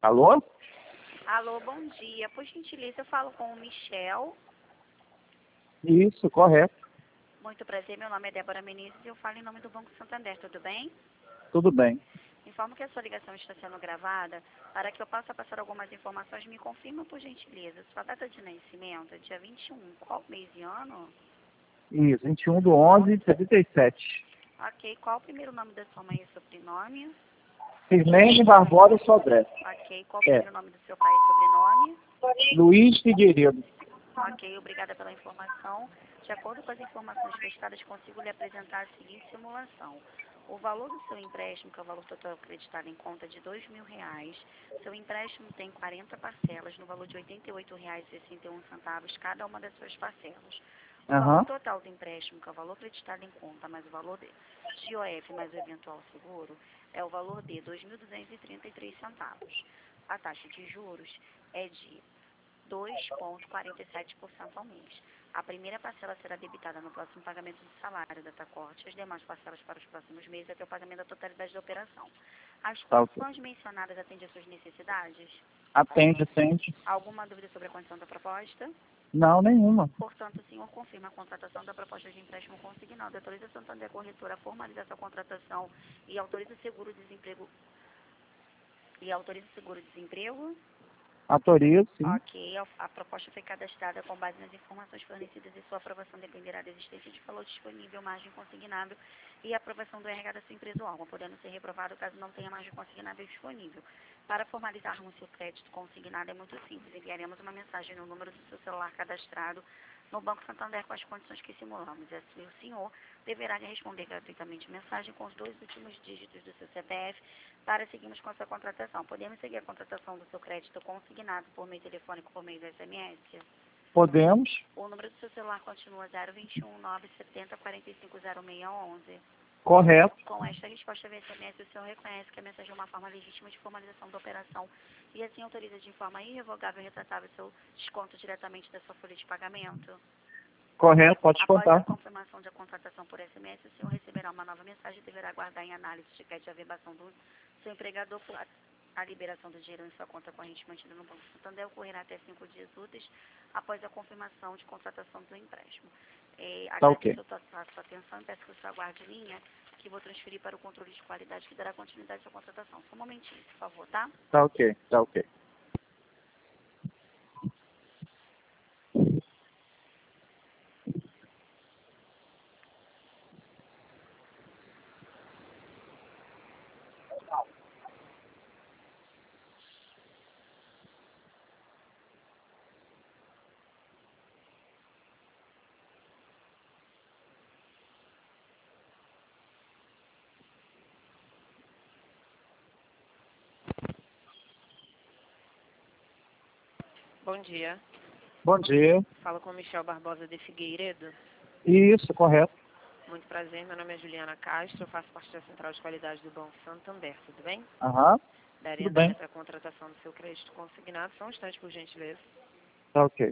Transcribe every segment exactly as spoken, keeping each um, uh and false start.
Alô? Alô, bom dia. Por gentileza, eu falo com o Michel. Isso, correto. Muito prazer, meu nome é Débora Menezes e eu falo em nome do Banco Santander, tudo bem? Tudo bem. Informo que a sua ligação está sendo gravada. Para que eu possa passar algumas informações, me confirma, por gentileza, sua data de nascimento é dia vinte e um, qual mês e ano? Isso, vinte e um de onze de setenta e sete. Ok, qual o primeiro nome da sua mãe e sobrenome? Firmene Barbosa Sodré. Ok, qual o É. primeiro nome do seu pai e sobrenome? Luiz Figueiredo. Ok, obrigada pela informação. De acordo com as informações prestadas, consigo lhe apresentar a seguinte simulação. O valor do seu empréstimo, que é o valor total acreditado em conta de dois mil reais, seu empréstimo tem quarenta parcelas no valor de oitenta e oito reais e sessenta e um centavos cada uma das suas parcelas. O Aham. valor total do empréstimo, que é o valor acreditado em conta, mais o valor de G O F mais o eventual seguro, é o valor de dois mil duzentos e trinta e três centavos. A taxa de juros é de dois vírgula quarenta e sete por cento ao mês. A primeira parcela será debitada no próximo pagamento do salário da Tacorte, as demais parcelas para os próximos meses até o pagamento da totalidade da operação. As Tá ok. condições mencionadas atendem às suas necessidades? Atende, atende. Alguma dúvida sobre a condição da proposta? Não, nenhuma. Portanto, o senhor confirma a contratação da proposta de empréstimo consignado, autoriza a Santander Corretora a formalizar essa contratação e autoriza o seguro-desemprego e autoriza o seguro-desemprego? Autorizo, sim. Ok, a, a proposta foi cadastrada com base nas informações fornecidas e sua aprovação dependerá da existência de valor disponível, margem consignável e aprovação do R H da sua empresa ou órgão, podendo ser reprovado caso não tenha margem consignável disponível. Para formalizarmos seu crédito consignado é muito simples, enviaremos uma mensagem no número do seu celular cadastrado no Banco Santander com as condições que simulamos. E assim o senhor deverá responder gratuitamente mensagem com os dois últimos dígitos do seu C P F para seguirmos com a sua contratação. Podemos seguir a contratação do seu crédito consignado por meio telefônico, por meio do S M S? Podemos? O número do seu celular continua zero vinte e um, nove setenta, quarenta e cinco, zero seis onze. Correto. Com esta resposta via S M S, o senhor reconhece que a mensagem é uma forma legítima de formalização da operação e assim autoriza de forma irrevogável e retratável seu desconto diretamente da sua folha de pagamento. Correto, pode Após a contar. confirmação da contratação por S M S, o senhor receberá uma nova mensagem e deverá aguardar em análise de crédito de averbação do seu empregador por a, a liberação do dinheiro em sua conta corrente mantida no Banco Santander ocorrerá até cinco dias úteis após a confirmação de contratação do empréstimo. É, Tá ok. agradeço a sua, a sua atenção e peço que o senhor aguarde em linha, que vou transferir para o controle de qualidade que dará continuidade à sua contratação. Só um momentinho, por favor, tá? Tá ok, tá ok. Bom dia. Bom dia. Falo com Michel Barbosa de Figueiredo. Isso, correto. Muito prazer, meu nome é Juliana Castro, eu faço parte da Central de Qualidade do Banco Santander, tudo bem? Aham. Darei Tudo bem. andamento à contratação do seu crédito consignado, só um instante, por gentileza. Tá ok.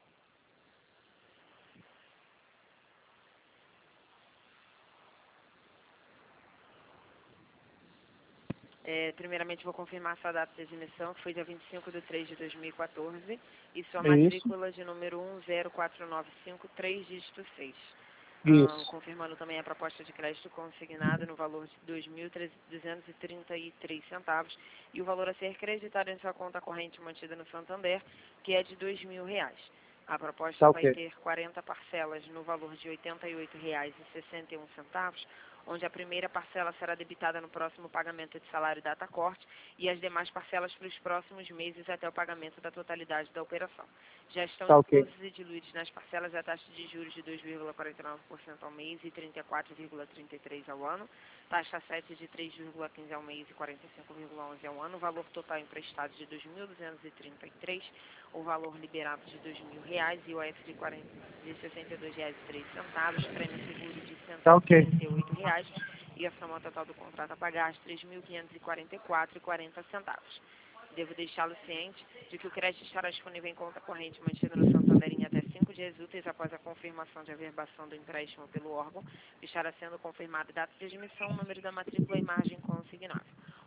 É, primeiramente, vou confirmar a sua data de admissão, que foi dia vinte e cinco de três de dois mil e quatorze, e sua Isso. matrícula de número um zero quatro nove cinco, três dígito seis. Ah, Isso. confirmando também a proposta de crédito consignado no valor de dois mil duzentos e trinta e três centavos e o valor a ser creditado em sua conta corrente mantida no Santander, que é de dois mil reais. A proposta Tá vai ok. ter quarenta parcelas no valor de oitenta e oito reais e sessenta e um centavos, onde a primeira parcela será debitada no próximo pagamento de salário data corte e as demais parcelas para os próximos meses até o pagamento da totalidade da operação. Já estão Tá ok. inclusos e diluídos nas parcelas a taxa de juros de dois vírgula quarenta e nove por cento ao mês e trinta e quatro vírgula trinta e três por cento ao ano, taxa sete de três vírgula quinze por cento ao mês e quarenta e cinco vírgula onze por cento ao ano, valor total emprestado de dois mil duzentos e trinta e três reais, o valor liberado de dois mil reais e o I O F de, quarenta, de sessenta e dois reais e três centavos, prêmio seguro de Tá cento e ok. trinta e oito reais e a soma total do contrato a pagar de três mil quinhentos e quarenta e quatro reais e quarenta centavos. Devo deixá-lo ciente de que o crédito estará disponível em conta corrente mantida no Santander em até cinco dias úteis após a confirmação de averbação do empréstimo pelo órgão, estará sendo confirmado data de admissão, número da matrícula e margem consignável.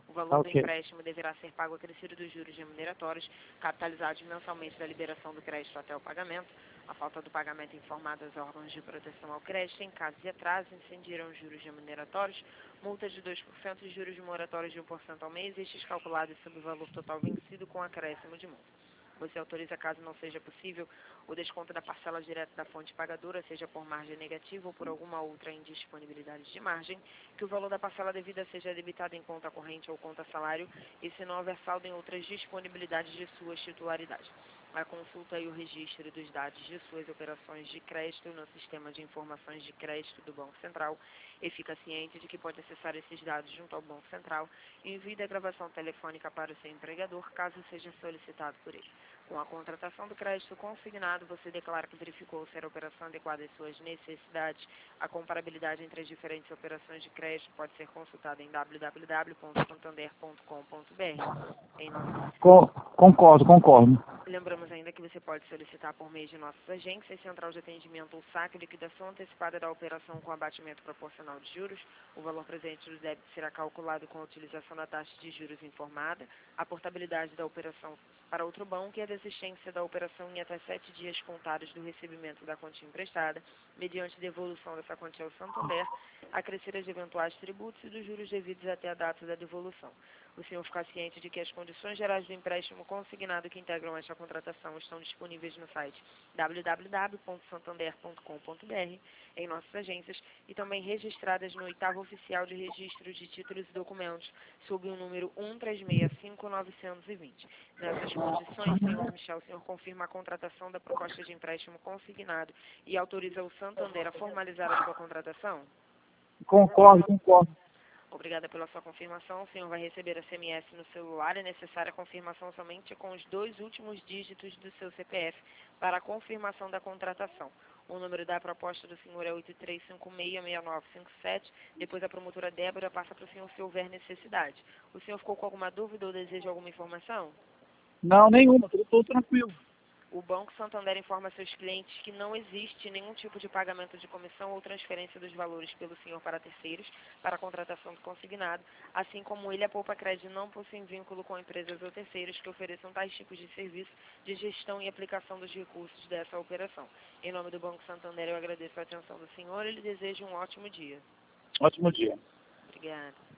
O valor Tá do ok. empréstimo deverá ser pago acrescido dos juros remuneratórios, capitalizados mensalmente da liberação do crédito até o pagamento. A falta do pagamento informada aos órgãos de proteção ao crédito, em caso de atraso, incidirão os juros remuneratórios, multa de dois por cento e juros moratórios de um por cento ao mês, estes calculados sobre o valor total vencido com acréscimo de multa. Você autoriza, caso não seja possível, o desconto da parcela direta da fonte pagadora, seja por margem negativa ou por alguma outra indisponibilidade de margem, que o valor da parcela devida seja debitado em conta corrente ou conta salário, e se não houver saldo em outras disponibilidades de suas titularidades. A consulta e o registro dos dados de suas operações de crédito no Sistema de Informações de Crédito do Banco Central, e fica ciente de que pode acessar esses dados junto ao Banco Central e envie a gravação telefônica para o seu empregador, caso seja solicitado por ele. Com a contratação do crédito consignado, você declara que verificou se a operação adequada às suas necessidades. A comparabilidade entre as diferentes operações de crédito pode ser consultada em w w w ponto santander ponto com ponto b r. Em nosso... Co concordo, concordo. Lembramos ainda que você pode solicitar por meio de nossas agências, central de atendimento ou saque, liquidação antecipada da operação com abatimento proporcional de juros. O valor presente do débito será calculado com a utilização da taxa de juros informada, a portabilidade da operação para outro banco e a desistência da operação em até sete dias contados do recebimento da quantia emprestada, mediante devolução dessa quantia ao Santander, acrescidas de eventuais tributos e dos juros devidos até a data da devolução. O senhor fica ciente de que as condições gerais do empréstimo consignado que integram esta contratação estão disponíveis no site w w w ponto santander ponto com ponto b r, em nossas agências, e também registradas no oitavo Oficial de Registros de Títulos e Documentos, sob o número um três seis cinco nove dois zero. Nessas condições, senhor Michel, o senhor confirma a contratação da proposta de empréstimo consignado e autoriza o Santander a formalizar a sua contratação? Concordo, concordo. Obrigada pela sua confirmação. O senhor vai receber a S M S no celular. É necessária a confirmação somente com os dois últimos dígitos do seu C P F para a confirmação da contratação. O número da proposta do senhor é oito três cinco seis, seis nove cinco sete. Depois a promotora Débora passa para o senhor se houver necessidade. O senhor ficou com alguma dúvida ou deseja alguma informação? Não, nenhuma, tudo, tudo tranquilo. O Banco Santander informa seus clientes que não existe nenhum tipo de pagamento de comissão ou transferência dos valores pelo senhor para terceiros para a contratação do consignado, assim como ele, a Poupa Crédito, não possui vínculo com empresas ou terceiros que ofereçam tais tipos de serviço de gestão e aplicação dos recursos dessa operação. Em nome do Banco Santander, eu agradeço a atenção do senhor e lhe desejo um ótimo dia. Ótimo dia. Obrigada.